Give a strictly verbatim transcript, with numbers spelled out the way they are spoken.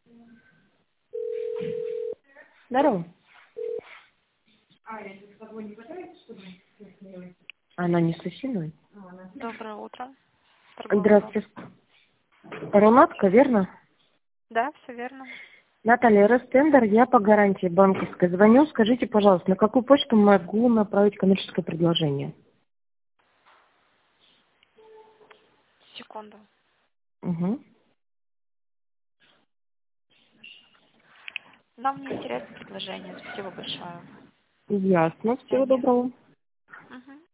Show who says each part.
Speaker 1: Здорово. Она не с Осиной?
Speaker 2: Доброе утро. Торговый дом.
Speaker 1: Здравствуйте. Рунатка, верно?
Speaker 2: Да, все верно.
Speaker 1: Наталья, Ростендер, я по гарантии банковской звоню. Скажите, пожалуйста, на какую почту могу направить коммерческое предложение?
Speaker 2: Секунду.
Speaker 1: Угу.
Speaker 2: Нам не интересно предложение. Спасибо большое.
Speaker 1: Ясно.
Speaker 2: До
Speaker 1: Всего
Speaker 2: свидания.
Speaker 1: доброго.
Speaker 2: Мгм.